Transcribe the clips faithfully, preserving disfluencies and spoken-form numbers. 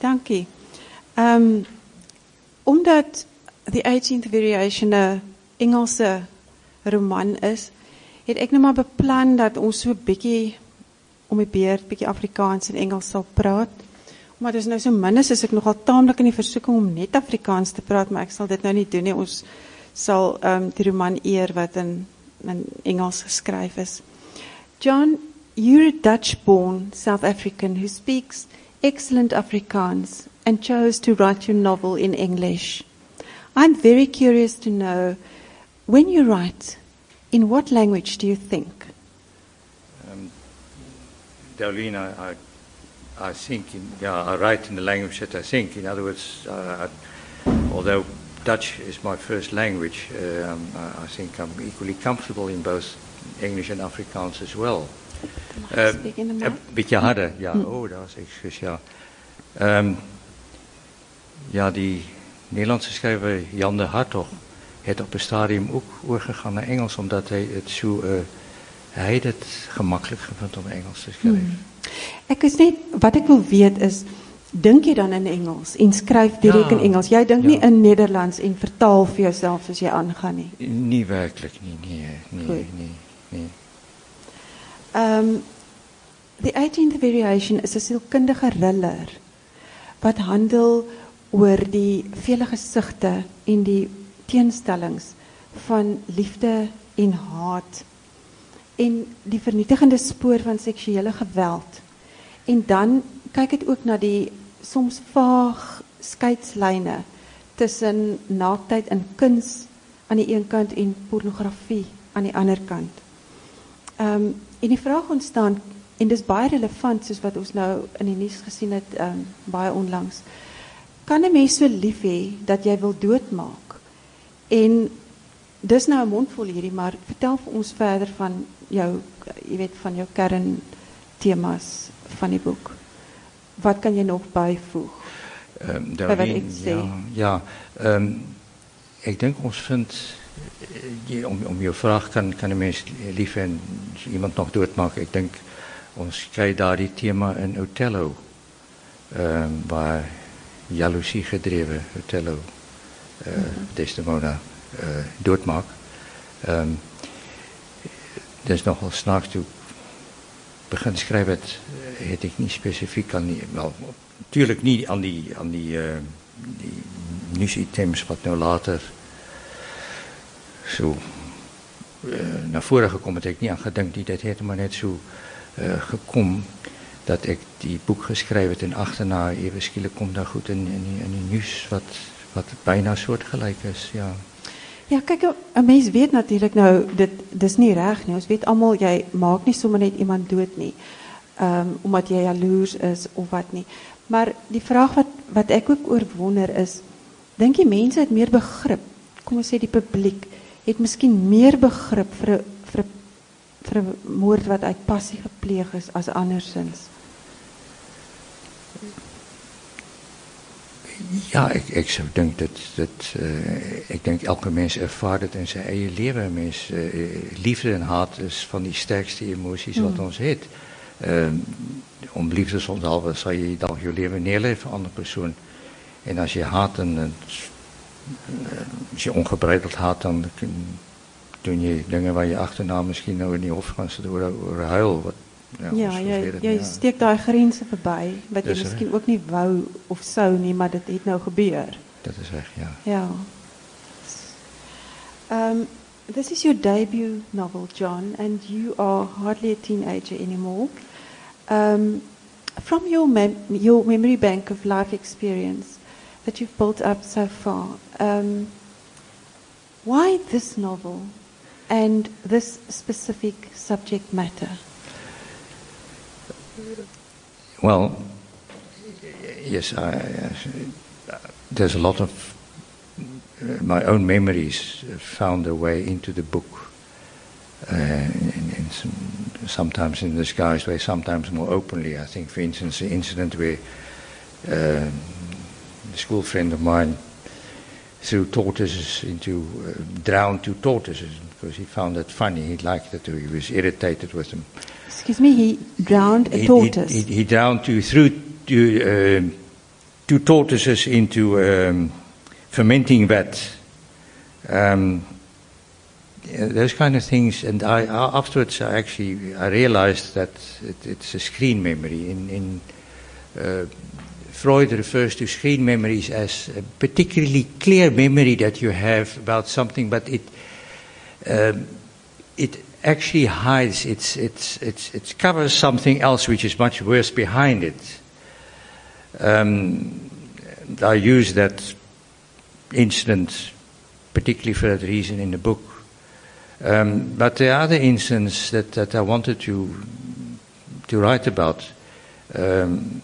dankie. Um, omdat The eighteenth Variation 'n Engelse roman is, het ek nou maar beplan dat ons so 'n bietjie om die beurt bietjie Afrikaans en Engels sal praat. Maar dis nou so min is, is ek nogal taamlik in die versoeking om net Afrikaans te praat, maar ek sal dit nou nie doen nie. Ons sal um, die roman eer wat in, in Engels geskryf is. John, you're a Dutch-born South African who speaks excellent Afrikaans and chose to write your novel in English. I'm very curious to know, when you write, in what language do you think? Um, Darlene, I, I, I think, in, yeah, I write in the language that I think. In other words, uh, I, although Dutch is my first language, um, I, I think I'm equally comfortable in both English and Afrikaans as well. Uh, Een beetje harder, ja. Oh, dat was excuus, ja. Um, ja, die Nederlandse schrijver Jan de Hartog heeft op een stadium ook overgegaan naar Engels, omdat hij het zo, uh, hij het gemakkelijk gevonden om Engels te schrijven. Hmm. Ek is net, wat ek wil weet is, dink jy dan in Engels en skryf direk ja, in Engels? Jy dink ja. nie in Nederlands en vertaal vir jouself as jy aangaan nie? Nie werklik nie, nee, nee, Goed. nee, nee. Um, the eighteenth Variation is 'n sielkundige thriller wat handel oor die vele gesigte en die teenstellings van liefde en haat en die vernietigende spoor van seksuele geweld. En dan kyk dit ook na die soms vaag skeidslyne tussen naaktheid en kuns aan die een kant en pornografie aan die ander kant. Um, en die vraag ontstaan, en dis baie relevant soos wat ons nou in die nuus gesien het, um, baie onlangs, kan 'n mens so lief hê dat jy wil doodmaak? En dis nou 'n mondvol hierdie, maar vertel vir ons verder van jou, jy weet, van jou kerntemas van die boek. Wat kan jy nog byvoeg? Um, Darlene, ja, ja um, ek dink ons vind, je, om, om je vraag kan, kan een mens lief en iemand nog doodmaken. Ik denk, ons krijgt daar die thema in Othello, um, waar jaloezie gedreven Othello uh, mm-hmm. Desdemona uh, doodmaakt. Um, dat is nogal snaaks toe begin schrijven, het, het ik niet specifiek aan die, wel, natuurlijk niet aan die, aan die, uh, die nieuwsitems wat nou later zo uh, naar voren gekomen. Dat ik niet aan gedacht, niet dat heeft maar net zo uh, gekomen dat ik die boek geschreven heb en achterna even schielijk komt daar goed in, in, in die nieuws wat, wat bijna soortgelijk is, ja. Ja, kijk, een mens weet natuurlijk nou, dit is niet reg nie. Ons weet allemaal, jy maak nie sommer net iemand dood nie, um, omdat jy jaloers is of wat nie. Maar die vraag wat, wat ek ook oor wonder is, dink jy mense het meer begrip, kom ons sê die publiek, het miskien meer begrip vir 'n vir 'n vir 'n moord wat uit passie gepleeg is as andersins? Ja, ik, ik zou denken dat, dat uh, ik denk elke mens ervaart het in zijn eigen leven. Mens, uh, liefde en haat is van die sterkste emoties mm. wat ons heeft. Uh, om liefde zonder zal je dan je leven neerleggen voor een andere persoon. En als je haat, en, uh, als je ongebreideld haat, dan doen je dingen waar je achterna misschien nou in die hofkans door huil. Wat, Ja, ja jy, jy ja. steek daai grense verby wat jy miskien ook nie wou of sou nie, maar dit het nou gebeur. Dat is reg, ja. Ja. Um, this is your debut novel, John, and you are hardly a teenager anymore. Um, from your mem your memory bank of life experience that you've built up so far, um, why this novel and this specific subject matter? Well, yes, I, uh, there's a lot of uh, my own memories found their way into the book, uh, in, in some, sometimes in a disguised way, sometimes more openly. I think, for instance, the incident where uh, a school friend of mine threw tortoises into, uh, drowned two tortoises because he found that funny. He liked it, or he was irritated with them. Excuse me, he drowned a he, tortoise. He, he, he drowned two, threw two, uh, two tortoises into um, fermenting vat. Um, those kind of things, and I, afterwards I actually I realized that it, it's a screen memory. In, in uh, Freud refers to screen memories as a particularly clear memory that you have about something, but it um, it actually hides, it's, it's, it's, it covers something else which is much worse behind it. Um, I use that incident particularly for that reason in the book. Um, but there are other incidents that, that I wanted to to write about. Um,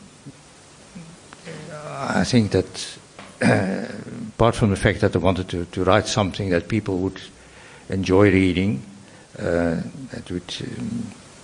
I think that uh, apart from the fact that I wanted to, to write something that people would enjoy reading, uh, that would um,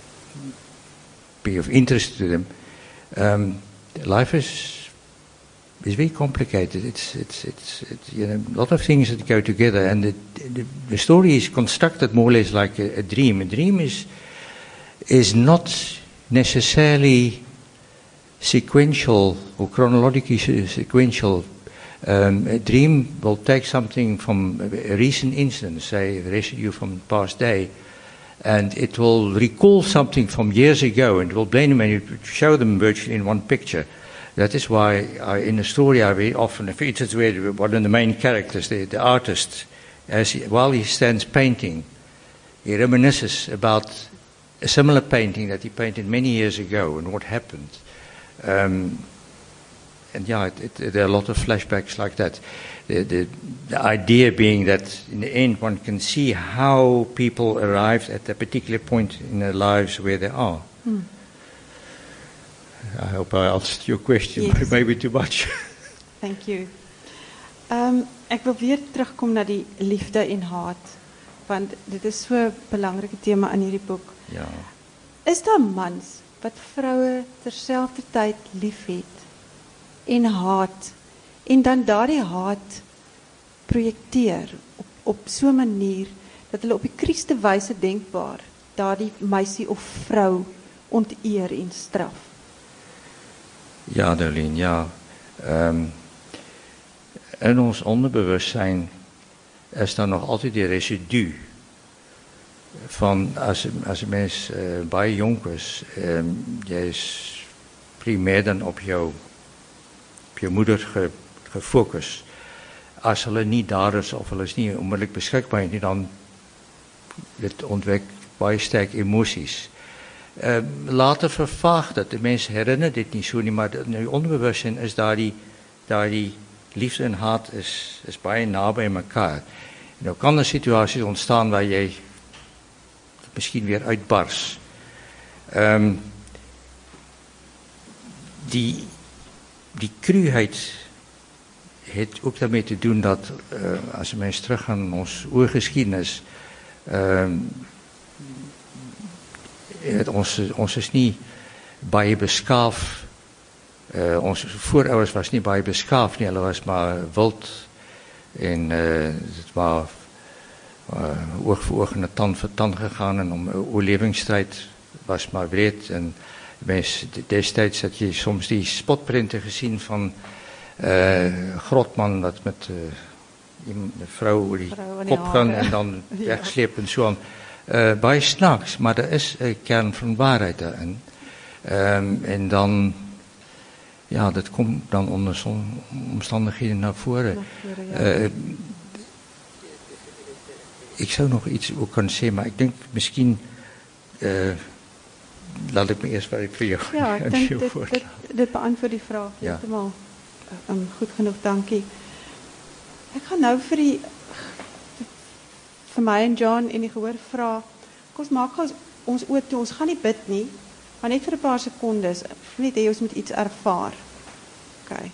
be of interest to them, um, life is is very complicated. It's, it's, it's, it's, you know, a lot of things that go together, and the, the, the story is constructed more or less like a, a dream. A dream is is not necessarily sequential or chronologically sequential. Um, a dream will take something from a recent incident, say a residue from the past day, and it will recall something from years ago, and it will blend them and it will show them virtually in one picture. That is why I, in the story I very often, for instance, where one of the main characters, the, the artist, as he, while he stands painting, he reminisces about a similar painting that he painted many years ago and what happened. Um, and yeah, it, it, there are a lot of flashbacks like that. The, the, the idea being that in the end one can see how people arrived at a particular point in their lives where they are. Hmm. I hope I answered your question, yes. But maybe too much. Thank you. Um, ek wil weer terugkom na die liefde en haat, want dit is so 'n belangrike tema in hierdie boek. Ja. Is daar mans wat vroue terselfdertyd liefhet en haat, en dan daardie haat projekteer op op so 'n manier dat hulle op die krieste wyse denkbaar daardie meisie of vrou onteer en straf? Ja, Darlene, ja. Um, in ons onderbewustzijn is daar nog altijd die residu van als, als een mens uh, baie jong is, um, jy is primair dan op jou, op jou moeder ge, gefocust. Als hulle niet daar is of hulle is niet onmiddellijk beschikbaar, nie, dan het ontwek baie sterk emoties. Uh, later vervaagt dat. De mensen herinneren dit niet zo niet, maar in je onderbewustzijn is daar die, daar die liefde en haat is, is bijna na bij elkaar. En dan kan er situaties ontstaan waar jij misschien weer uitbarst. Um, die, die cruheid heeft ook daarmee te doen dat, uh, als we mensen teruggaan naar onze oorgeschiedenis, um, Het, ons, ons is niet baie beskaaf. Uh, onze voorouders was niet baie beskaaf nie, hulle was maar wild en uh, het was uh, oog voor oog en tand voor tand gegaan en om oorlevingsstrijd was maar breed. En mens, destijds had je soms die spotprinten gezien van uh, Grotman wat met uh, een vrouw oor die vrouw kop gaan en dan wegsleep en zo aan. Uh, baie snaaks, maar er is een kern van waarheid daarin. Um, en dan, ja, dat komt dan onder zo'n omstandigheden naar voren. Naar voren ja. uh, ik zou nog iets ook kunnen zeggen, maar ik denk misschien, uh, laat ik me eerst wat ik voor jou ja, ik denk dit, dit, dit beantwoord die vraag. Ja. Helemaal um, goed genoeg, dankie. Ik ga nou voor die... vir my en John en die gehoor vra, kom ons maak ons, ons oor toe, ons gaan nie bid nie, maar net vir 'n paar sekondes, net hê ons moet iets ervaar. Okay.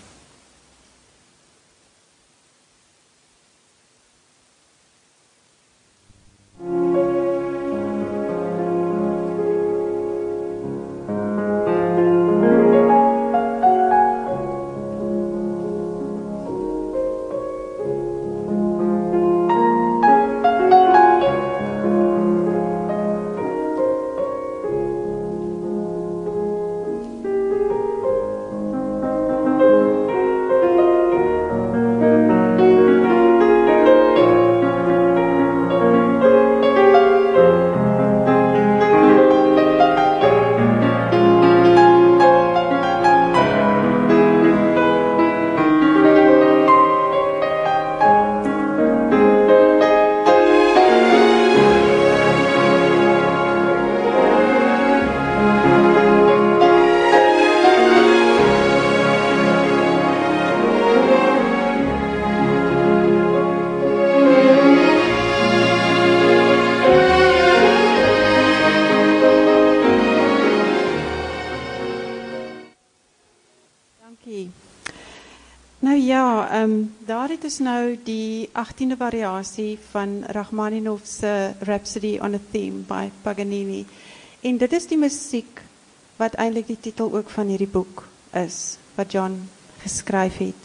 Dankie. Nou ja, um, daar het is nou die achttiende variasie van Rachmaninoff's Rhapsody on a Theme by Paganini. En dit is die musiek wat eintlik die titel ook van hierdie boek is, wat John geskryf het.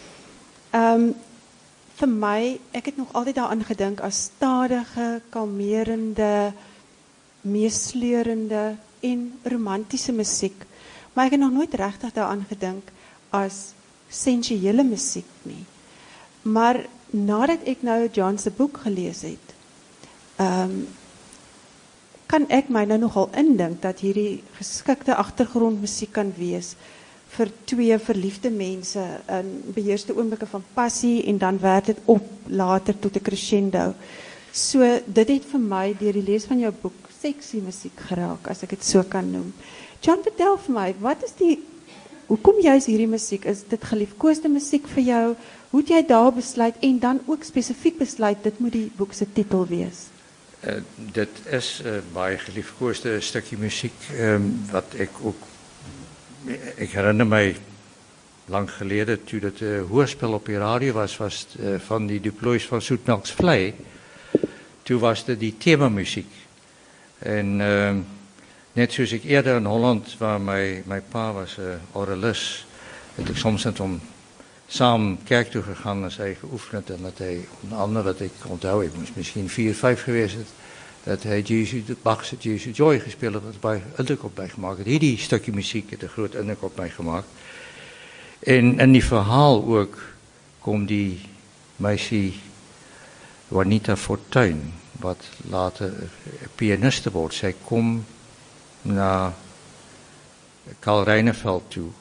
Um, vir my, ek het nog altyd daaraan gedink as stadige, kalmerende, meesleurende en romantiese musiek. Maar ek het nog nooit regtig daaraan gedink as sensuele musiek nie. Maar nadat ek nou John se boek gelees het, um, kan ek my nou nogal indink dat hierdie geskikte agtergrondmusiek kan wees vir twee verliefde mense in beheerste oomblikke van passie en dan werd dit op later tot 'n crescendo. So dit het vir my deur die lees van jou boek seksie musiek geraak, as ek dit so kan noem. John, vertel vir my, wat is die hoekom juist hierdie musiek? Is dit geliefkoosde musiek vir jou? Hoe het jy daar besluit en dan ook spesifiek besluit dit moet die boek se titel wees? Uh, dit is 'n uh, baie geliefkoosde stukkie musiek um, wat ek ook ek herinner my lang gelede toe dit 'n uh, hoorspel op die radio was was uh, van die Duplois van Soetmelksvlei. Toe was dit die tema musiek. En uh, net soos ek eerder in Holland waar my my pa was 'n uh, orgelis, het ek soms net om saam kerk toe gegaan as hy geoefen het en dat hy onder andere wat ek onthou, ek moes miskien vier, vijf geweest het, dat hy Jesus, Bach se Jesus Joy gespeeld het, wat baie indruk op my gemaakt het. Hierdie stukje muziek het 'n groot indruk op my gemaakt. En in die verhaal ook kom die meisie Juanita Fortuyn, wat later 'n pianiste word. Sy kom na Karl Reineveld toe.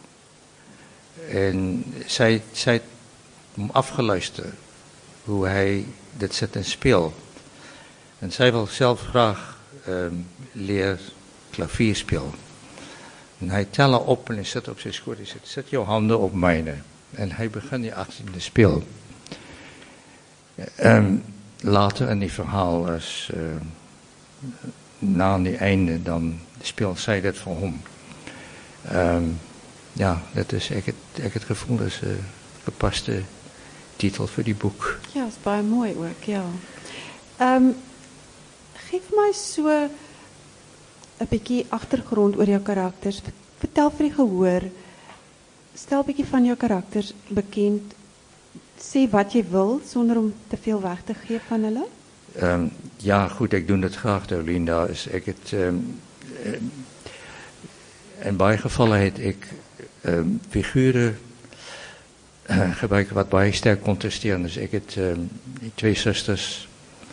En sy, sy het hom afgeluister hoe hy dit sit en speel. En sy wil self graag um, leer klavier speel. En hy tel haar op en hy sit op sy skoot. Hy sê, sit jou hande op myne. En hy begin die achttiende speel. Um, later in die verhaal as uh, na aan die einde dan speel sy dit vir hom. Um, ja, dat is ek het ek het gevoel dat is 'n gepaste titel vir die boek. Ja, is baie mooi ook, ja. Ehm um, geef my so 'n bietjie agtergrond oor jou karakters. Vertel vir die gehoor. Stel 'n bietjie van jou karakters bekend. Sê wat jy wil sonder om te veel weg te gee van hulle. Ehm um, ja, goed, ek doen dit graag, Dolien. Daar is ek het ehm um, in baie gevalle het ek um, figure uh, gebruik wat baie sterk contrasteren. Dus ik het um, die twee zusters,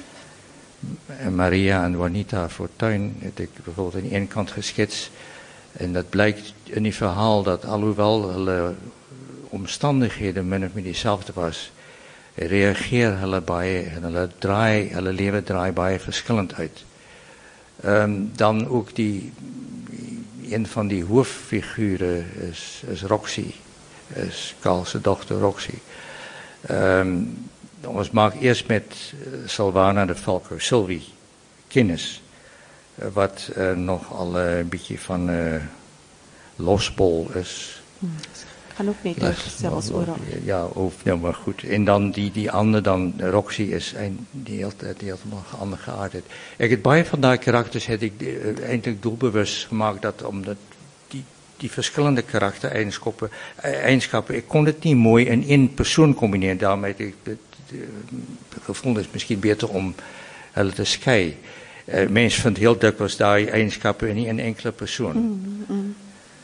Maria en Juanita Fortuyn, het ik bijvoorbeeld aan de ene kant geschetst. En dat blijkt in die verhaal dat alhoewel hulle omstandigheden min of meer dezelfde was, reageer hulle baie en hulle draai, hulle lewe draai baie verskillend uit. Um, dan ook die een van die hoofdfiguren is, is Roxy, is Karl se dochter Roxy. Um, ons maak eerst met uh, Silvana de Falco, Sylvie, kennis, uh, wat uh, nogal uh, een beetje van uh, losbol is. Hmm. Kan ook niet zelfs oral. Ja, of, nou maar goed. En dan die, die andere, dan Roxy is een, die heel, die helemaal ander geaardheid. Ik heb baie van die karakters heb ik uh, eindelijk doelbewust gemaakt dat omdat die, die verschillende karaktereigenschappen, eigenschappen, ik kon het niet mooi in één persoon combineren. Daarmee heb ik het uh, gevonden is misschien beter om hulle te scheiden. Uh, mensen vinden heel dikwijls die eigenschappen in een enkele persoon. Mm, mm.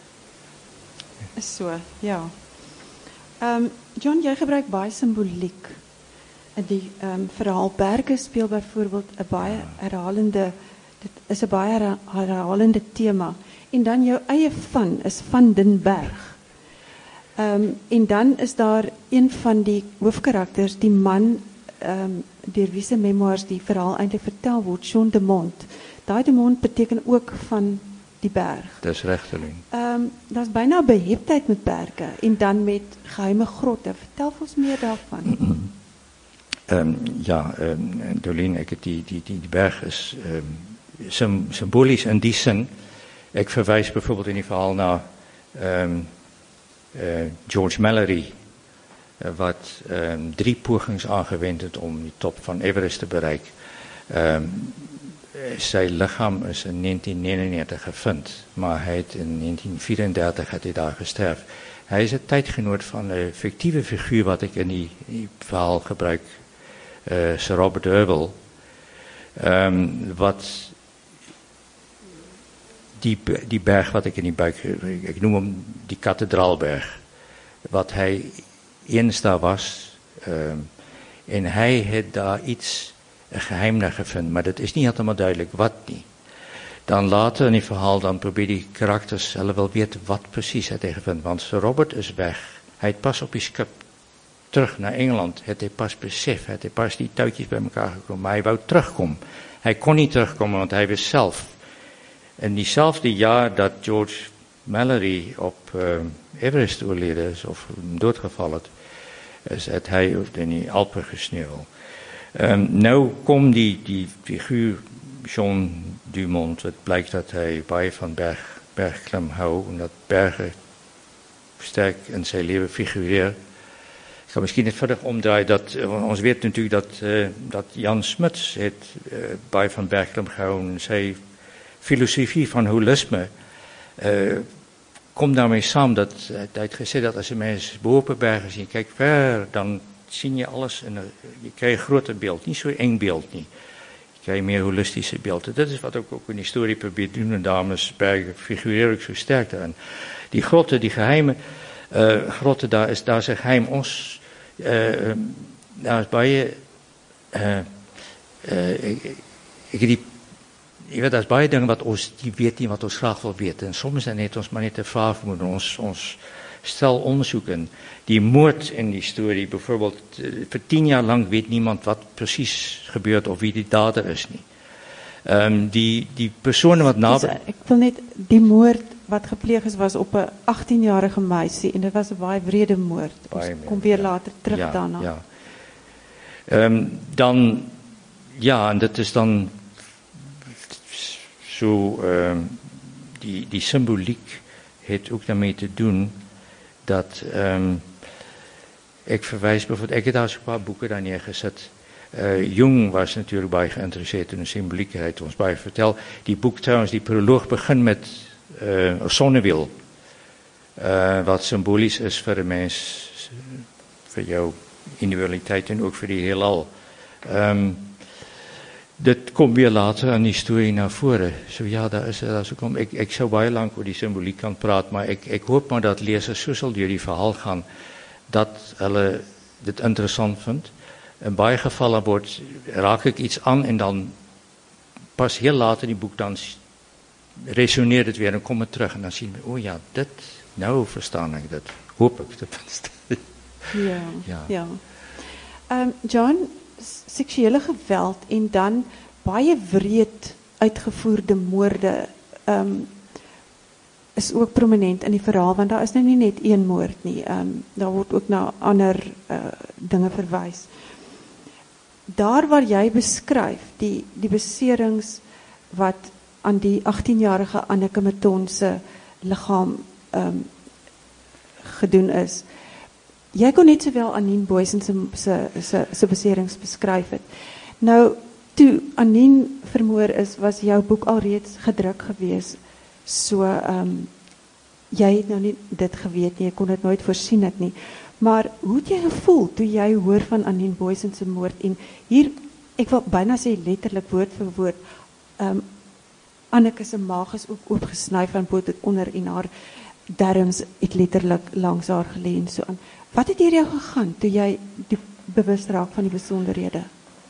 Is so, ja. Um, John, jy gebruik baie simboliek. In die um, verhaal Berge speel byvoorbeeld 'n baie herhalende, dit is 'n baie herhalende tema. En dan jou eie van is Van den Berg. Um, en dan is daar een van die hoofkarakters, die man um, deur wie se memoirs die verhaal eintlik vertel word, Jean de Mont. Daai de Mont beteken ook van die berg. Dat is recht, Dolien. Um, dat is bijna beheptheid met bergen en dan met geheime grotten. Vertel ons meer daarvan. um, ja, um, Dolien, ek het die, die, die, die berg is um, symbolisch in die zin. Ik verwijs bijvoorbeeld in die verhaal naar um, uh, George Mallory, uh, wat um, drie pogings aangewend het om die top van Everest te bereik. Um, sy lichaam is in negentien negenennegentig gevind, maar hy het in negentien vierendertig het hy daar gesterf. Hy is 'n tydgenoot van 'n fiktiewe figuur wat ek in die, die verhaal gebruik, uh, Sir Robert Hurwell, um, wat die, die berg wat ek in die buik, ek noem hom die kathedraalberg, wat hy eens daar was, um, en hy het daar iets, 'n geheim na gevind, maar dit is nie heeltemal duidelik wat nie. Dan later in die verhaal, dan probeer die karakters, hulle wil weet wat presies het hy gevind, want Sir Robert is weg. Hy het pas op die skip terug na Engeland, het hy pas besef, het hy pas die touwtjies by mekaar gekom, maar hy wou terugkom. Hy kon nie terugkom, want hy was self. In diezelfde jaar dat George Mallory op uh, Everest oorlede is, of doodgeval het, is het hy in die Alpen gesneeuwel. Um, nou kom die, die figuur Jean Dumont, het blijkt dat hij baie van berg, bergklim hou, en dat bergen sterk in zijn leven figureer. Ik ga misschien net verder omdraaien, dat, uh, ons weet natuurlijk dat, uh, dat Jan Smuts het uh, baie van bergklim gehouden, zijn filosofie van holisme uh, komt daarmee samen, dat uh, hij het gezegd dat als je mensen boven bergen ziet, kijk ver, dan zie je alles, en je krijgt een groter beeld, niet zo'n eng beeld niet. Je krijgt meer holistische beelden. Dat is wat ik ook in die historie probeer te doen, en daarom is bergen figureer ik zo sterk daarin. Die grotten, die geheime uh, grotten, daar is, daar is een geheim. Ons, uh, daar is bij je, uh, uh, ik, ik die, je weet, daar is bij je dingen wat ons, die weet niet wat ons graag wil weten. En soms zijn het ons maar niet te vragen moeten, ons, ons stel onderzoeken. Die moord in die story, bijvoorbeeld, uh, voor tien jaar lang weet niemand wat precies gebeurt of wie die dader is niet. Um, die, die personen wat na... Dus, uh, ik wil net, die moord wat gepleegd is, was op een achttienjarige meisje, en dat was een baie wrede moord. Baie kom weer ja. later terug ja, daarna. Ja. Um, dan, ja, en dat is dan zo, um, die, die symboliek heeft ook daarmee te doen, dat um, ik verwijs bijvoorbeeld, ik heb daar zo'n paar boeken daar neergezet. Uh, Jung was natuurlijk baie geïnteresseerd in de symboliek, hij heeft ons baie verteld. Die boek trouwens, die proloog begint met uh, een zonnewiel, uh, wat symbolisch is voor de mens, voor jouw individualiteit en ook voor die heelal. Um, dit komt weer later aan die story naar voren. So ja, daar is daar so kom. Ek ek sou baie lank oor die simboliek kan praat, maar ek ek hoop maar dat lezers so sal deur die verhaal gaan dat hulle dit interessant vind. In baie gevalle word raak ek iets aan en dan pas heel laat in die boek dan resoneer dit weer en kom het terug en dan sien we, o ja, dit nou verstaan ek dit. Hoop ek tenminste. Ja. Ja. ja. Um, John, seksuele geweld en dan baie wreed uitgevoerde moorde um, is ook prominent in die verhaal, want daar is nou nie net een moord nie, um, daar word ook na ander uh, dinge verwys. Daar waar jy beskryf, die, die beserings wat aan die achttienjarige Anneke Mouton se liggaam um, gedoen is, jy kon net sowel Anien Booysen se se se se beserings beskryf het. Nou toe Anien vermoor is, was jou boek alreeds gedruk gewees. So ehm um, jy het nou nie dit geweet nie, jy kon dit nooit voorsien het nie. Maar hoe het jy gevoel toe jy hoor van Anien Booysen se moord en hier ek wil byna sê letterlik woord vir woord ehm um, Anneke se maag is ook oopgesny van bo tot onder en haar darmes het letterlik langs haar gelê en so aan. Wat het hier jou gegaan toe jy die bewus raak van die besonderhede?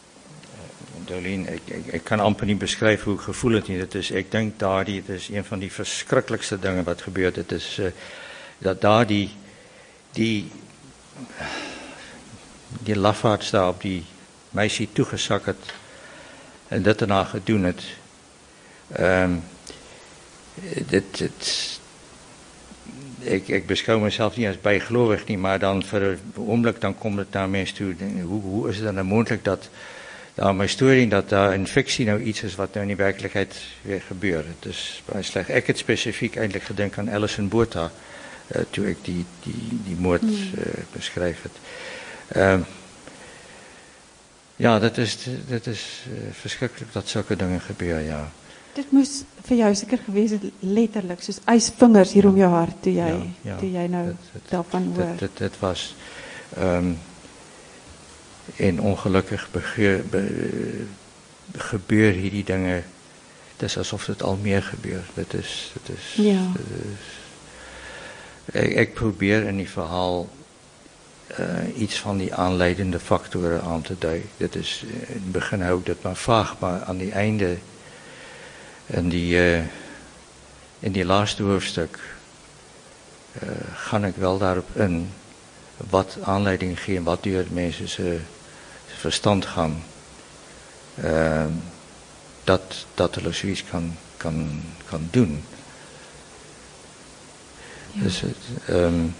Dolien, ek, ek, ek kan amper nie beskryf hoe ek gevoel het nie. Dit is, ek dink daardie, dit is een van die verskriklikste dinge wat gebeur het. Dit is uh, dat daardie die die lafaards daar op die meisie toegesak het en dit daarna gedoen het. Ehm um, dit dit Ik, ik beschouw mezelf niet als bijgelovig, nie, maar dan voor een ogenblik dan komt het naar mensen toe. Hoe, hoe is het dan mogelijk dat daar mijn story, dat daar een fictie nou iets is wat nou in de werkelijkheid weer gebeurt. Het is baie slecht. Ik heb specifiek eindelijk gedenkt aan Alison Botha, uh, toe ek die die die moord uh, beskryf het. Ehm uh, ja, dit is dit is uh, verskriklik dat sulke dinge gebeur, ja. Dit moes vir jou seker gewees het letterlik soos ysvingers hier ja, om jou hart toe jy ja, ja, toe jy nou dit, dit, daarvan hoor. Dit dit dit was ehm um, en ongelukkig begeur, be, gebeur hierdie dinge. Het is alsof het al meer gebeurt. Het is, het is, ja. het is, ik, ik probeer in die verhaal uh, iets van die aanleidende factoren aan te duiden. Dit is, in het begin hou ik dat maar vaag, maar aan die einde, in die, uh, in die laatste hoofdstuk, uh, ga ik wel daarop in wat aanleiding geeft, wat door mensen ze verstand gaan. Uh, dat, dat hulle zoiets kan, kan, kan doen. Ja. Dus het, um,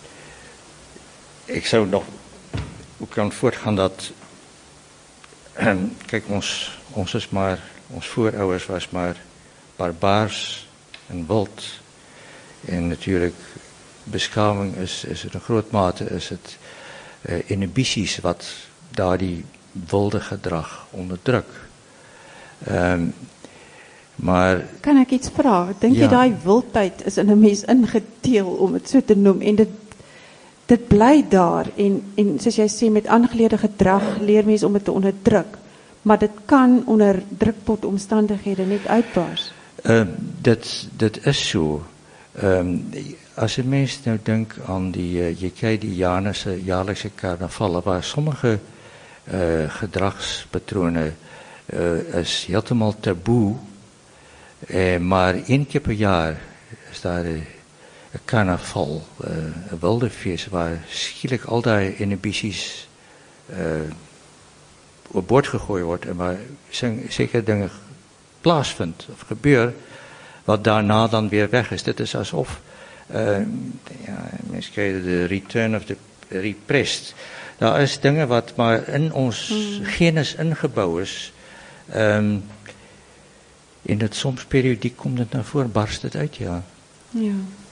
ik zou nog ook kan voortgaan dat, um, kijk, ons, ons is maar, ons voorouders was maar barbaars en wild. En natuurlijk, beschaving is, is het een groot mate, is het uh, inhibities wat daar die wilde gedrag onderdruk. Um, maar kan ek iets vra? Dink jy ja. daai wildheid is in 'n mens ingeteel om dit so te noem en dit dit bly daar en en soos jy sê met aangeleerde gedrag leer mense om dit te onderdruk, maar dit kan onder drukpot omstandighede net uitbars. Uh, dit dit is so. Um, as 'n mens nou dink aan die uh, jy kyk die Janese jaarlikse karnavalle waar sommige uh, gedragspatrone Uh, is heeltemal taboe, uh, maar één keer per jaar is daar een carnaval, uh, een wilde feest waar schielijk al die inhibities uh, op bord gegooid wordt en waar zeker dingen plaatsvindt of gebeuren, wat daarna dan weer weg is. Dit is alsof, uh, ja, mensen krijgen de return of the repressed. Daar is dingen wat maar in ons hmm. genus ingebouwd is. Um, en het soms periodiek komt het naar voren, barst het uit, ja. Ja.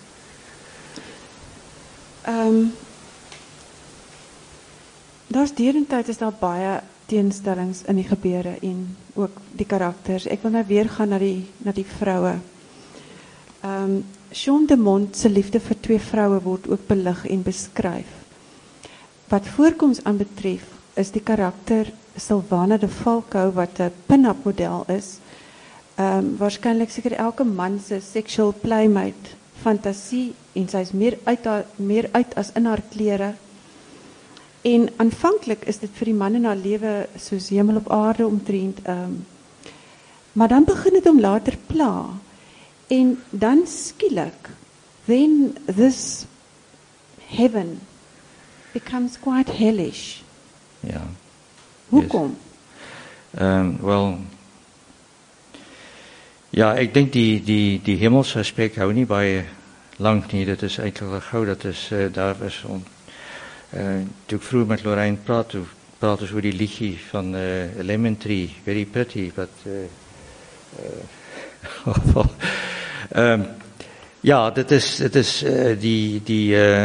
Um, daar's derentyd is daar baie teenstellings in die gebeure en ook die karakters. Ek wil nou weer gaan na die na die vroue. Um, Jean de Mont se liefde vir twee vroue word ook belig en beskryf. Wat voorkoms aanbetref, is die karakter Sylvana de Falco, wat een pin-up model is. Um, waarschijnlijk zeker elke man se sexual playmate fantasie en sy is meer uit, haar, meer uit as in haar klere. En aanvankelijk is dit vir die man in haar lewe soos hemel op aarde omtrent. Um, maar dan begin het om later pla. En dan skielik, then this heaven becomes quite hellish. Ja. Hoekom? Yes. Um, Wel, ja, ik denk die, die, die hemelse aspect hou niet bij lang niet. Dat is eigenlijk gauw, dat is, uh, daar was, on, uh, toen ik vroeger met Lorraine praat, toen praatte ze over die liedje van uh, Lemon Tree, Very Pretty, wat, uh, uh, um, ja, dat is, dat is uh, die, die, uh,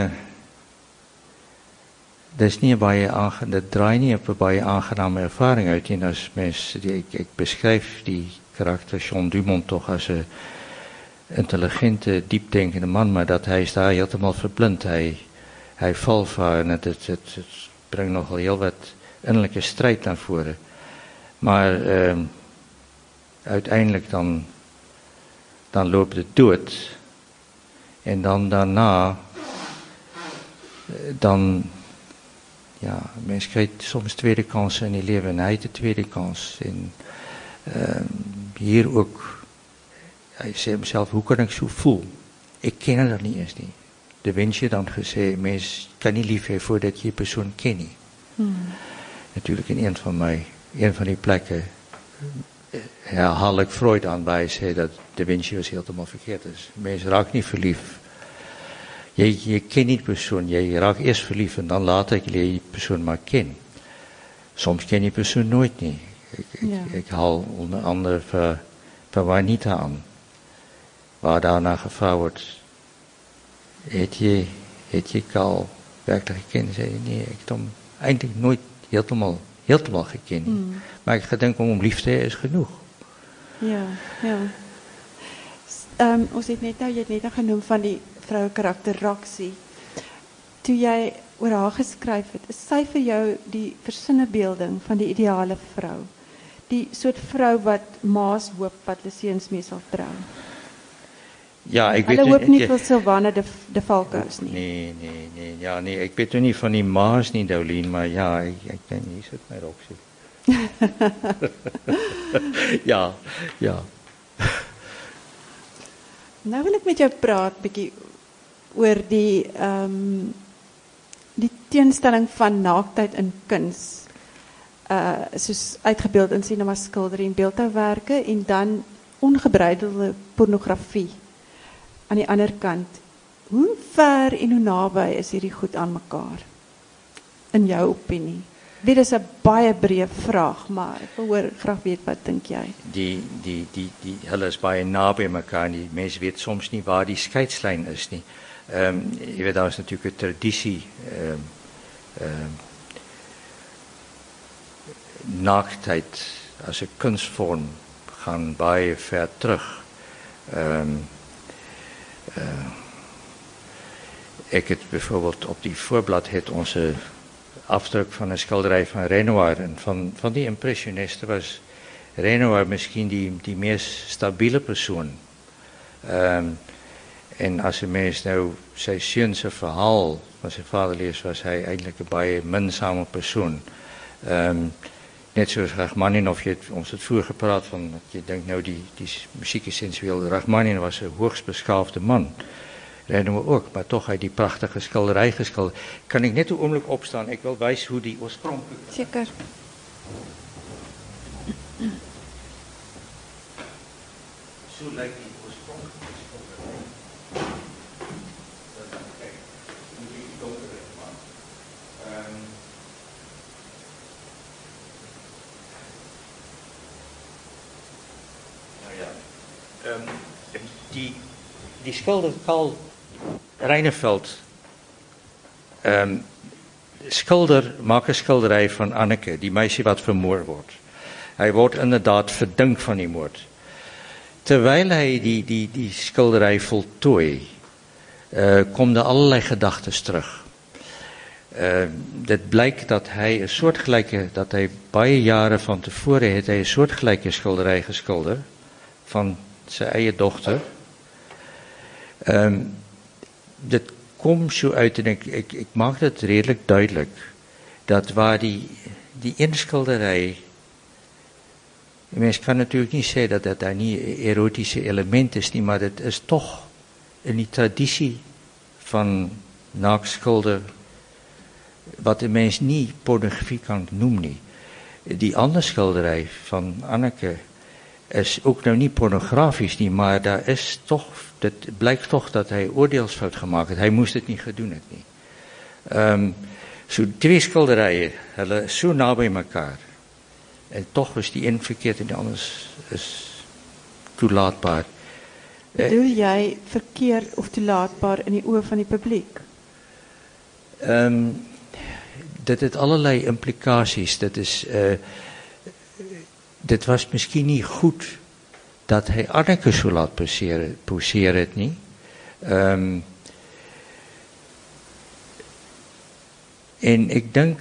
dat is niet bij je dat draait niet op een bij je aangename ervaring uit. En als mensen, die, ik, ik beschrijf die karakter Jean Dumont toch als een intelligente, diepdenkende man, maar dat hij is daar helemaal verblind. Hij, hij valt en het, het, het, het brengt nogal heel wat innerlijke strijd naar voren. Maar uh, uiteindelijk dan, dan loopt het dood. En dan daarna, dan, ja, mensen krijgen soms tweede kansen in je leven en hij heeft de tweede kans. En uh, hier ook, hij zei hemzelf, hoe kan ik zo voelen? Ik ken dat niet eens niet. De Vinci dan gezegd, mens kan niet lief hebben voordat je persoon kent niet. Hmm. Natuurlijk in een van mij, een van die plekken herhaal ik Freud aan bij hij zei dat De Vinci was helemaal verkeerd is. Mens raakt niet verliefd. Je, je kent niet persoon, je raakt eerst verliefd en dan later leer je die persoon maar kennen. Soms ken je die persoon nooit niet. Ik, ik, ja. ik haal onder andere van, van Juanita aan, waar daarna gevraagd wordt, het jy, het jy Karl werkelijk gekend? Zei hij, nee, ik heb hem eigenlijk nooit helemaal, helemaal gekend. Hmm. Maar ik gedink om hem lief te hebben is genoeg. Ja, ja. Um, ons het net nou, jy het net nou genoem van die vrouwen karakter Roxy. Toe jy oor haar geskryf het, is sy vir jou die versinnebeelding van die ideale vrou? Die soort vrou wat maas hoop wat hulle seuns mee sal trou? Ja, ik weet hulle hoop nie vir Sylvana de, de Valkhuis nie. Nee, nee, nee. Ja, nee, ik weet niet van die maas nie, Doulien, maar ja, ik, ik denk, hier zit my Roxy. ja, ja. Nou wil ek met jou praat bietjie oor die ehm um, die teenstelling van naaktheid in kuns. Uh soos uitgebeeld in cinema skildery en beeldhouwerke en dan ongebreidelde pornografie aan die ander kant. Hoe ver en hoe naby is hierdie goed aan mekaar? In jou opinie? Dit is 'n baie breë vraag, maar ek wil hoor graag weet wat dink jy? Die die die die hulle is baie naby mekaar en die mense weet soms nie waar die skeidslyn is nie. Ehm um, jy weet daar is natuurlik 'n tradisie ehm um, ehm um, naaktheid as 'n kunsvorm gaan baie ver terug. Ehm um, uh, ek het byvoorbeeld op die voorblad het ons 'n afdruk van 'n skildery van Renoir en van van die impressioniste was Renoir miskien die die mees stabiele persoon. Ehm um, en as 'n mens nou sy seun se verhaal van sy vader lees, was hy eintlik 'n baie minsame persoon. Ehm um, net soos Rachmaninoff, jy het, ons het vroeger gepraat van dat jy dink nou die die musiek is sensueel. Rachmaninoff was 'n hoogs beskaafde man. Renoir ook, maar toch hy die pragtige skildery geskilder. Kan ek net 'n oomblik opstaan? Ek wil wys hoe die oorspronklik. Seker. So lyk die oorspronklike skildery. Dan kyk, moet jy die donker maak. Ehm Nou ja. Ehm um, die die skilder Karl Reineveld um, skilder, maak 'n skildery van Anneke, die meisie wat vermoor word. Hy word inderdaad verdink van die moord. Terwyl hy die die die skildery voltooi, uh, kom daar allerlei gedagtes terug. Uh, dit blyk dat hy 'n soortgelyke dat hy baie jare van tevore het hy 'n soortgelyke skildery geskilder van sy eie dogter. Ehm um, dit kom so uit en ek ek ek maak dit redelik duidelik dat waar die die een skildery, mens kan natuurlijk nie sê dat dit daar nie 'n erotiese element is nie, maar dit is tog in die tradisie van naaktskilder wat 'n mens nie pornografie kan noem nie. Die ander skildery van Anneke is ook nou nie pornografies nie, maar daar is toch, dit blyk toch dat hy oordeelsfout gemaak het. Hy moes dit nie gedoen het nie. Ehm um, so twee skilderye, hulle is so naby mekaar. En toch is die een verkeerd en die ander is toelaatbaar. Bedoel jy verkeerd of toelaatbaar in die oë van die publiek? Ehm um, dit het allerlei implikasies. Dit is uh, dit was miskien nie goed dat hy Anneke so laat poseer, poseer het nie. Ehm um, en ek dink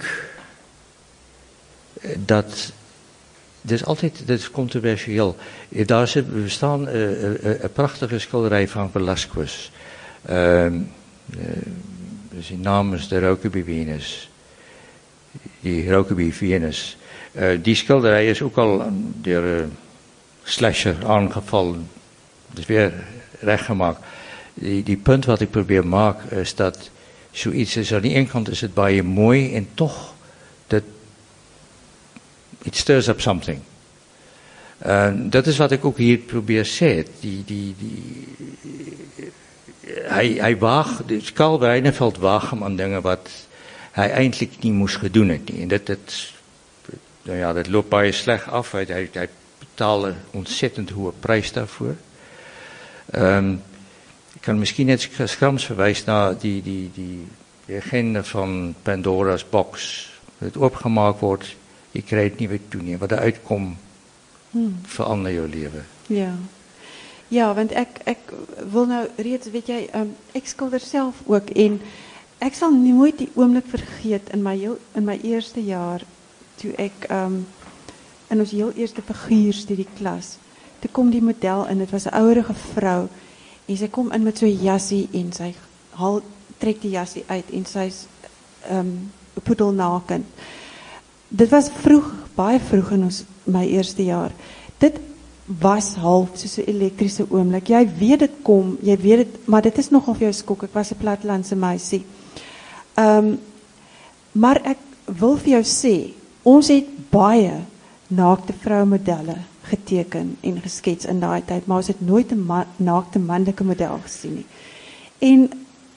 dat dit is altyd dit is kontroversieel. Daar is bestaan 'n uh, uh, uh, pragtige skildery van Velasquez. Ehm um, uh, die naam is de Rokeby Venus. Die Rokeby Venus. Uh, die skildery is ook al deur 'n uh, slasher aangeval. Dit is weer reggemaak. Die die punt wat ek probeer maak is dat zoiets is aan die een kant is dit baie mooi en tog dit it stirs up something. En dat is wat ek ook hier probeer sê. Die die die hy hy waag, die Karl Reineveld waag hom aan dinge wat hy eintlik nie moes gedoen het nie. En dit dit nou ja, dit loop baie sleg af. Hy hy, hy betaal 'n ontsettend hoë prys daarvoor. Ehm um, Ik kan misschien net skrams verwijzen naar die, die, die legende van Pandora's box. Dat het opgemaakt wordt, je krijgt niet meer toe nie. Wat de uitkom hmm. verander je leven. Ja. Ja, want ek ek wil nou reeds, weet jy, um, ek skilder self ook en ek sal nooit die oomblik vergeet in my heel, in my eerste jaar toe ek um, in ons heel eerste figuurstudie klas. Toe kom die model in, dit was 'n ouerige vrou en sy kom in met so 'n jassie en sy haal trek die jassie uit en sy's um poedelnaken. Dit was vroeg, baie vroeg in ons my eerste jaar. Dit was half soos 'n elektriese oomblik. Jy weet dit kom, jy weet dit, maar dit is nogal vir jou skok. Ek was 'n plattelandse meisie. Um maar ek wil vir jou sê, ons het baie naakte vrouemodelle geteken en geskets in daai tyd, maar ons het nooit 'n ma naakte manlike model gesien nie. En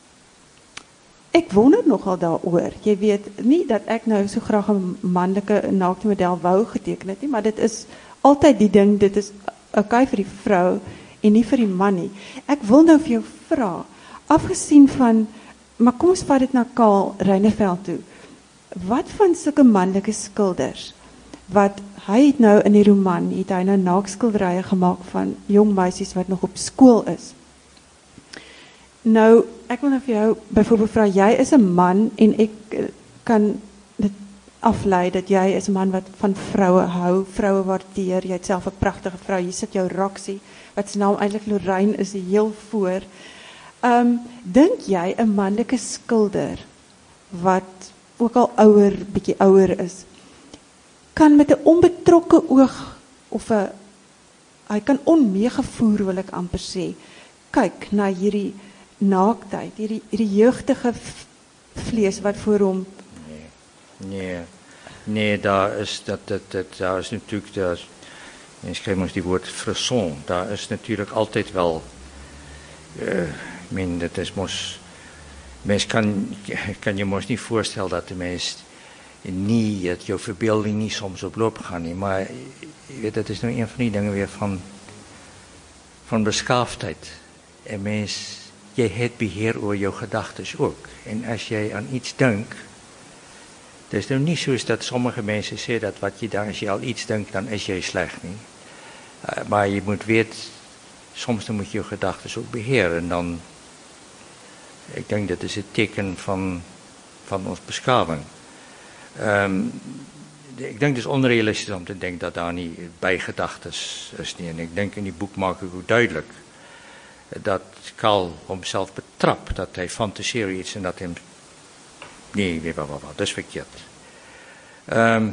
ek wonder nogal daaroor. Jy weet, nie dat ek nou so graag 'n manlike naakte model wou geteken het nie, maar dit is altyd die ding, dit is okay vir die vrou en nie vir die man nie. Ek wil nou vir jou vra, afgesien van, maar kom ons vat dit na Karl Reineveld toe. Wat van sulke manlike skilders wat hy het nou in die roman, het hy nou naakskilderye gemaak van jong meisies wat nog op skool is. Nou, ek wil nou vir jou byvoorbeeld vra, jy is 'n man en ek kan dit aflei dat jy is 'n man wat van vroue hou, vroue waardeer, jy het self 'n pragtige vrou, hier sit jou Roxy, wat se naam eintlik Lorraine is, heel voor. Um, dink jy 'n manlike skilder wat ook al ouer, bietjie ouer is, kan met 'n onbetrokke oog of 'n hy kan onmeegevoer, wil ek amper sê, kyk na hierdie naaktheid, hierdie hierdie jeugdige vlees wat voor hom. Nee. Nee. Nee, daar is dat dat dat daar is natuurlijk daar mens kry mos die woord frisson. Daar is natuurlijk altijd wel uh, ik meen dit is mos mens kan kan je mos niet voorstellen dat de mens niet, dat jouw verbeelding niet soms op loop gaan nie, maar je weet, dat is nou een van die dingen weer van van beschaafdheid. En mens, jy het beheer oor jou gedagtes ook. En as jy aan iets dink, dis nou nie soos dat sommige mense sê dat wat jy dan as jy al iets dink, dan is jy sleg nie. Uh, maar jy moet weet, soms dan moet jy jou gedagtes ook beheer en dan ek dink dit is 'n teken van van ons beschaving. Um, ik denk dus onrealistisch om te denken dat daar niet bijgedachtes is. Nie. En ik denk in die boek maak ik ook duidelijk dat Karl homself betrapt, dat hij fantaseert iets en dat hij... Nee, weet wat, wat, wat, dat is verkeerd. Um,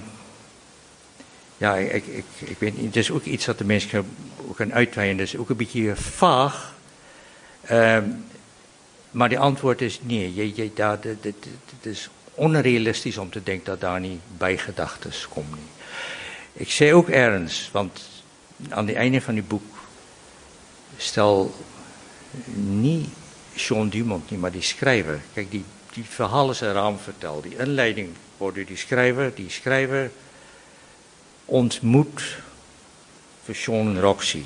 ja, ik, ik, ik weet niet, het is ook iets dat de mensen ook kan uitweiden, dat is ook een beetje vaag. Um, maar de antwoord is nee, je, je, daar, dit, dit, dit is onrealistisch om te denken dat daar niet bijgedachtes komt. Nie. Ik zei ook ergens, want aan het einde van die boek stel niet Jean Dumont, nie, maar die schrijver. Kijk, die, die verhaal is een raam verteld. Die inleiding wordt door die schrijver. Die schrijver ontmoet voor Jean en Roxy.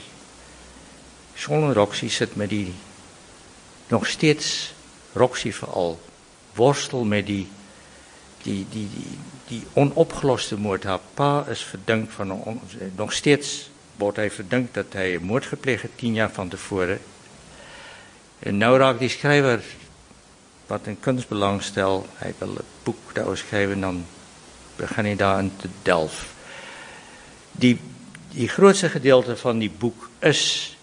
Jean en Roxy zit met die, nog steeds, Roxy vooral, worstel met die Die, die, die, die onopgeloste moord. Haar pa is verdenkt van, on, nog steeds wordt hij verdenkt dat hij een moord gepleegd heeft, tien jaar van tevoren. En nou raakt die schrijver, wat in kunstbelang stelt, hij wil het boek daarover schrijven, dan begint hij daar in te delven. Die, die grootste gedeelte van die boek is,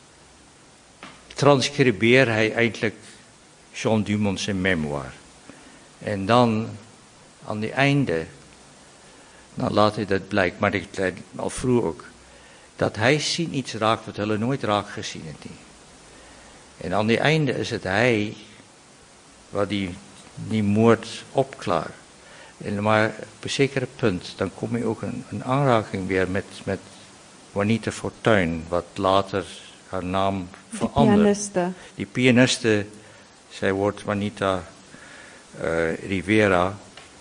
transcribeer hij eigenlijk Jean Dumont zijn memoir. En dan aan het einde, nou laat hij dat blijkt, maar ik zei al vroeg ook, dat hij zien iets raakt wat hulle nooit raak gezien het nie. En aan het einde is het hij wat die, die moord opklaart. En maar op een zekere punt, dan kom je ook in, in aanraking weer met, met Juanita Fortuyn, wat later haar naam verandert. Die pianiste. Die pianiste, zij wordt Juanita uh, Rivera.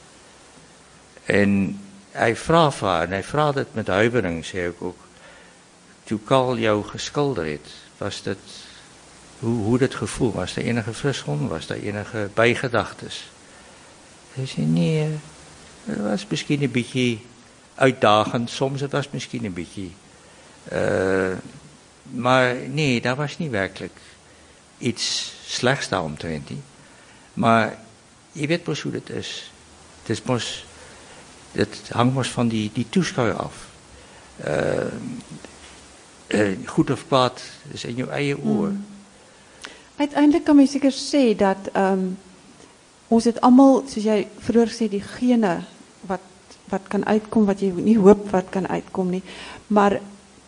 En hij vraagt vir haar, en hij vraagt het met huivering, sê ek ook, toe Karl jou geskilder het, was dit hoe, hoe dit gevoel, was daar enige frisgrond, was daar enige bijgedachtes? Hy sê, nee, het was misschien een beetje uitdagend, soms het was misschien een beetje, uh, maar nee, dat was niet werkelijk iets slechts daaromtrent nie. Maar je weet mos hoe dit is. Het is mos, het hangt mos van die, die toeskouwer af. Uh, uh, goed of kwaad is in jou eie oor. Hmm. Uiteindelijk kan men zeker sê dat um, ons het allemaal, soos jy vroeger sê, die gene wat, wat kan uitkom, wat jy nie hoop wat kan uitkom nie. Maar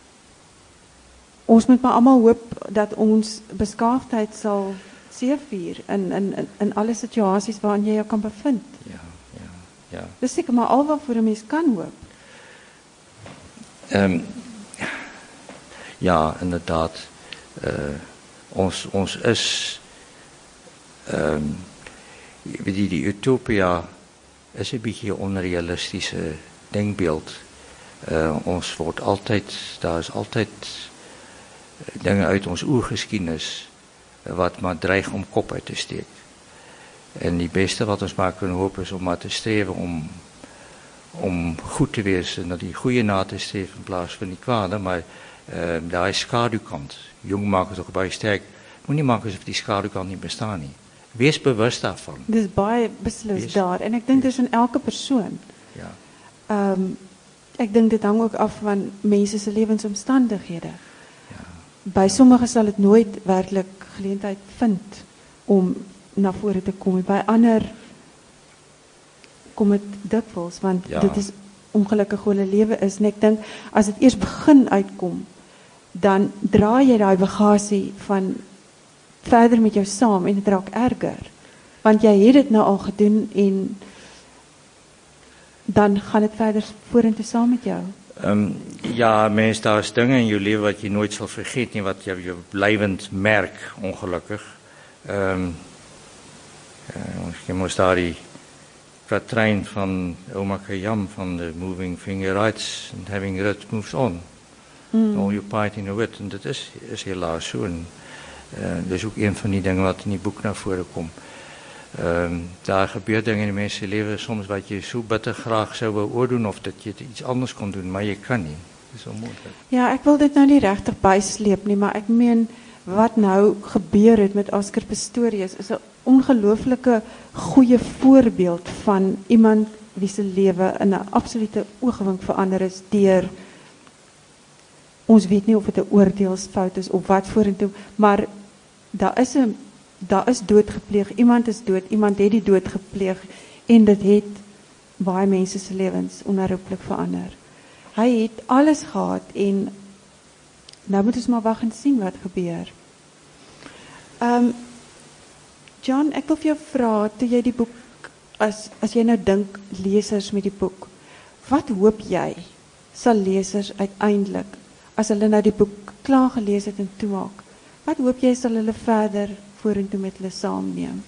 ons moet maar allemaal hoop dat ons beskaafdheid sal seevier in, in, in, in alle situaties waarin jy jou kan bevind. Ja, ja, ja. Dis seker maar al wat voor 'n mens kan hoop. Um, ja, inderdaad. Uh, ons, ons is, um, die, die utopia is een beetje een onrealistische denkbeeld. Uh, ons wordt altijd, daar is altijd dingen uit ons oergeschiedenis wat maar dreigt om kop uit te steken. En die beste wat ons maar kunnen hopen is om maar te streven om, om goed te wezen, naar die goede na te streven in plaats van die kwade, maar uh, daar is schaduwkant. Jong maken toch bij sterk, moet niet maken alsof die schaduwkant niet bestaat nie. Wees bewust daarvan. Dis baie beslis Wees, daar en ek dink dis in elke persoon. Ja. Ehm um, ek dink dit hang ook af van mense se lewensomstandighede. Ja. By sommige sal dit nooit werklik geleentheid vind om na vore te kom. By ander kom dit dikwels want ja. dit is ongelukkig hoe hulle lewe is en ek dink as dit eers begin uitkom dan dra jy daai bagasie van verder met jou saam en dit raak erger. Want jy het dit nou al gedoen en dan gaan dit verder vorentoe saam met jou. Um, ja, mens, daar is dinge in jou lewe wat jy nooit sal vergeet nie, wat jy, jy blijvend merk, ongelukkig. Um, uh, jy moest daar die kwatrijn van Oma Khayyam van the Moving Finger Rights and Having Rit Moves On. Mm. All your part in the wit. En dat is, is helaas zo. En, Uh, dat is ook een van die dingen wat in die boek naar voren komt. Um, daar gebeurt dingen in de mensen leven soms wat je zo bitter graag zou willen oordoen of dat je iets anders kon doen, maar je kan niet. Dat is onmogelijk. Ja, ik wil dit nou niet rechtig bijsleep nie, maar ik meen wat nou gebeur het met Oscar Pistorius is een ongelooflijke goeie voorbeeld van iemand wie zijn leven in een absolute oogwink verander is deur ons weet nie of het 'n oordeelsfout is of wat vorentoe, maar daar is 'n daar is dood gepleeg. Iemand is dood, iemand het die dood gepleeg en dit het baie mense se lewens onherroepelik verander. Hy het alles gehad en nou moet ons maar wag en sien wat gebeur. Ehm um, John, ek wil vir jou vra, toe jy die boek as as jy nou dink lesers met die boek, wat hoop jy sal lesers uiteindelik as hulle nou die boek klaar gelees het en toemaak, wat hoop jy sal hulle verder vorentoe met hulle saamneem?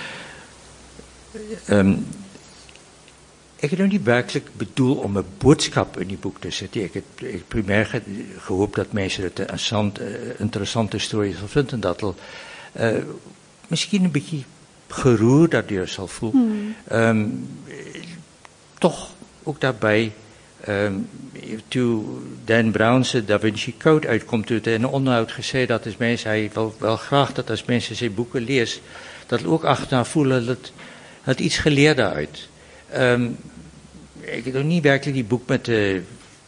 Um, ik heb nou niet werkelijk bedoeld om een boodschap in die boek te zetten. Ik heb, ik heb primair ge, gehoopt dat mensen het een interessant, uh, interessante story zal vinden. Dat er uh, misschien een beetje geroerd daardoor zal voelen. Hmm. Um, toch ook daarbij... Um, toen Dan Brown's Da Vinci Code uitkomt, toen hij in een onderhoud gezegd dat is mensen, hij wil wel graag dat als mensen zijn boeken lezen, dat ze ook achterna voelen dat het iets geleerd daaruit. Um, ik heb nog niet werkelijk die boek met de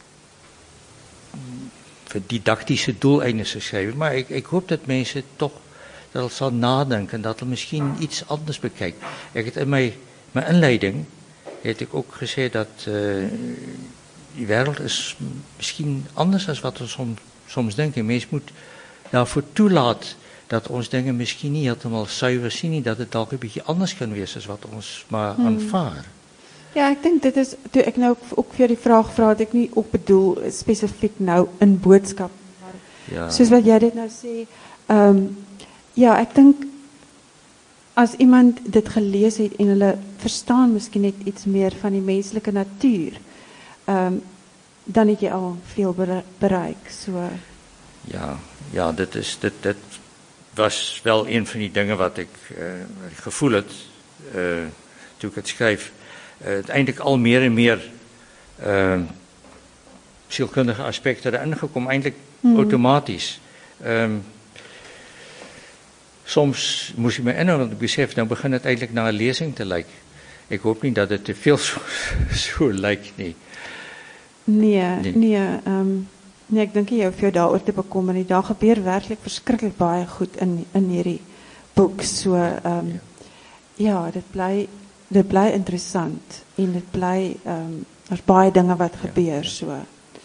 uh, didactische doeleinden geschreven, maar ik, ik hoop dat mensen toch dat het zal nadenken, dat er misschien iets anders bekijkt. Ik heb in mijn, mijn inleiding heb ik ook gezegd dat uh, die wereld is misschien anders dan wat we soms, soms denken. Mens moet daarvoor toelaten dat ons dingen misschien niet helemaal zuiver zien, nie, dat het al een beetje anders kan wees as wat ons maar hmm. aanvaar. Ja, ik denk dit is, toe ek nou ook vir die vraag vra, dat ek nie ook bedoel spesifiek nou in boodskap, maar ja. Soos wat jy dit nou sê, um, ja, ek dink as iemand dit gelees het en hulle verstaan miskien net iets meer van die menslike natuur, um, dan het jy al veel bereik. So. Ja, ja, dit is dit, dit was wel een van die dingen wat ik uh, gevoel had uh, toen ik het schreef. Uh, uiteindelijk al meer en meer uh, zielkundige aspecten erin gekomen, eindelijk hmm. automatisch. Um, soms moest ik me inhouden, want ik besef, nou begint het eigenlijk naar een lezing te lijken. Ik hoop niet dat het te veel zo, zo lijkt, nee. Nee, nee, nee, um, nee ek dink jy hoef jou daaroor te bekommer nie. Daar gebeur werklik verskriklik baie goed in in hierdie boek. So um, ja. ja, dit bly dit bly interessant en dit bly um, daar's baie dinge wat gebeur. Ja, ja. So.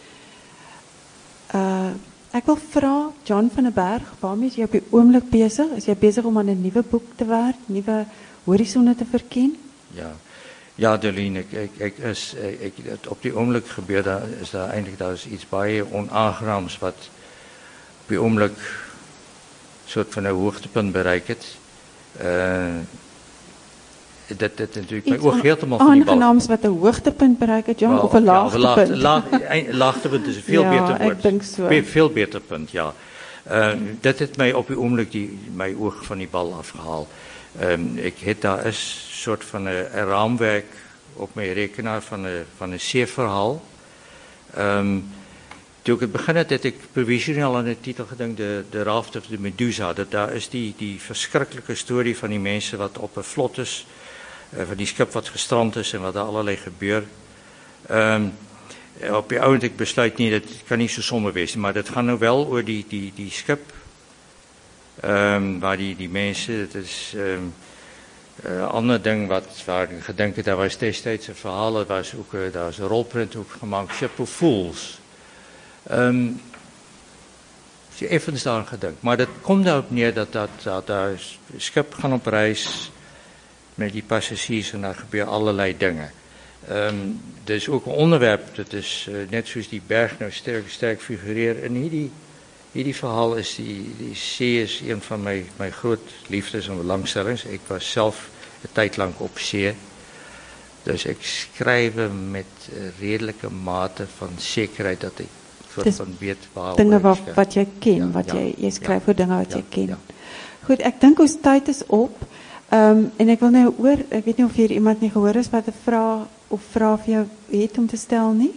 Uh, ek wil vra John van der Berg, waarmee is jy op die oomblik besig? Is jy besig om aan 'n nuwe boek te werk, nuwe horisonne te verken? Ja. Ja, Darlene, ik, ik, ik is, ik, ik, op die ogenblik gebeurt daar, is daar eigenlijk daar is iets baie onaangenaams wat op die ogenblik soort van een hoogtepunt bereikt. Uh, dat dat natuurlijk mijn oog helemaal van die bal. Aangenaams wat een hoogtepunt bereikt, John, well, of een laagtepunt? Ja, laag, laag, laagtepunt is een veel ja, beter woord. Ik denk zo. Veel, veel beter punt, ja. Uh, dat heeft mij op die ogenblik die, mijn oog van die bal afgehaald. Um, ik heb daar is soort van een, een raamwerk op mijn rekenaar van een, van een C-verhaal. Um, toen ik het begin had, had ik provisioneel aan de titel gedacht, de, de Raft of de Medusa. Dat daar is die, die verschrikkelijke story van die mensen wat op een vlot is, uh, van die schip wat gestrand is en wat er allerlei gebeurt. Um, op die oude ik besluit niet, dat kan niet zo somber wezen, maar dat gaat nou wel over die, die, die schip. Um, waar die, die mensen, het is een um, uh, ander ding wat waar ik gedenk, daar was destijds een verhaal, er was ook uh, daar was een rolprint ook gemaakt, Ship of Fools. Um, je even daar gedenkt, maar dat komt daarop neer dat dat, dat daar is, schip gaan op reis met die passagiers en daar gebeuren allerlei dingen. Um, er is ook een onderwerp, dat is uh, net zoals die berg nou sterk, sterk figureert en hierdie Hierdie verhaal is, die, die see is een van mijn, mijn groot liefdes en belangstellings. Ik was zelf een tijd lang op zee. Dus ik schrijf met redelijke mate van zekerheid dat ik soort dus van weet waar. Dingen wat, wat jij kent, ja, wat ja, jij, jij schrijft ja, voor dingen wat ja, jij kent. Ja. Goed, ik denk ons tijd is op. Um, en ik wil nou oor, ik weet niet of hier iemand niet gehoord is wat de vraag of vraag voor jou heeft om te stellen, nie?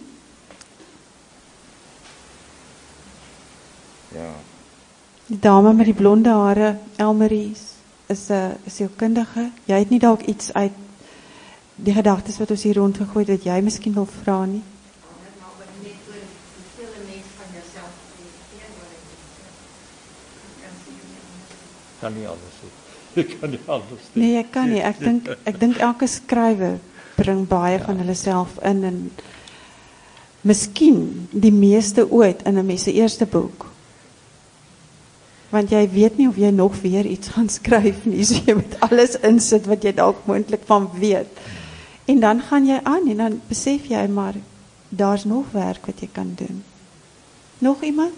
Ja. Die dame met die blonde hare, Elmarie, is 'n uh, sielkundige. Jy het nie dalk iets uit die gedagtes wat ons hier rondgegooi het wat jy miskien wil vra nie? Kan nie anders doen. Ek kan nie anders doen. Nee, ek kan nie. Ek dink ek dink elke skrywer bring baie ja. van hulle self in en miskien die meeste ooit in 'n mens se eerste boek. Want jy weet nie of jy nog weer iets gaan skryf nie, so jy moet alles insit wat jy dalk moontlik van weet. En dan gaan jy aan en dan besef jy maar daar's nog werk wat jy kan doen. Nog iemand?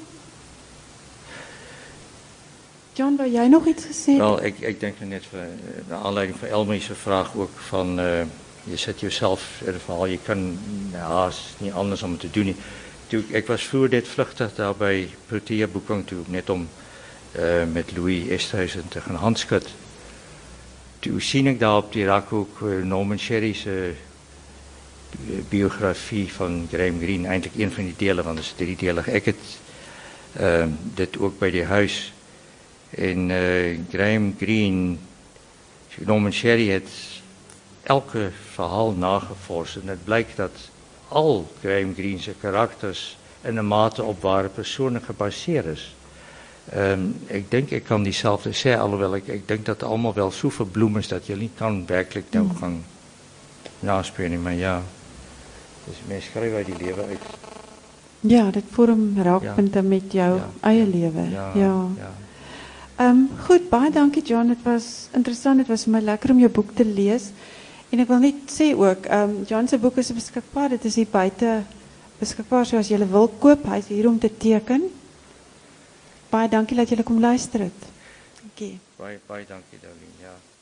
John, wou jy nog iets gesê? Wel, ek ek dink net vir naar aanleiding van Elmarie se vraag ook van uh, je zet jezelf in het verhaal, je kan ja, is niet anders om het te doen nie. Toe ek was vroeger net vlugtig daar by Protea Boekhank toe net om Uh, met Louis Esthuizen te gaan handskut. Toen zie ik daar op die rak ook uh, Norman Sherry's uh, biografie van Graham Greene, eindelijk een van die delen, want het is driedelig. Ik het uh, dit ook bij die huis. En uh, Graham Greene, Norman Sherry het elke verhaal nagevorst en het blijkt dat al Graham Greene's karakters in een mate op ware personen gebaseerd is. Um, ik denk, ik kan diezelfde zeggen, alhoewel ik, ik denk dat het allemaal wel zo verbloemen is dat je niet kan werkelijk nou mm. gaan naspelen. Maar ja, dus mensen schrijven uit die leven uit. Ja, dat vorm raakpunten ja. met jouw ja. eigen leven. Ja. ja. ja. Um, goed, baie dankie John. Het was interessant, het was vir my lekker om je boek te lezen. En ik wil niet zeggen ook, um, John se boek is beskikbaar, dit is hier buiten beskikbaar, zoals jullie wil koop, hij is hier om te teken. Baie dankie dat julle kom luister het. Dankie. Baie baie dankie Darlene. Ja.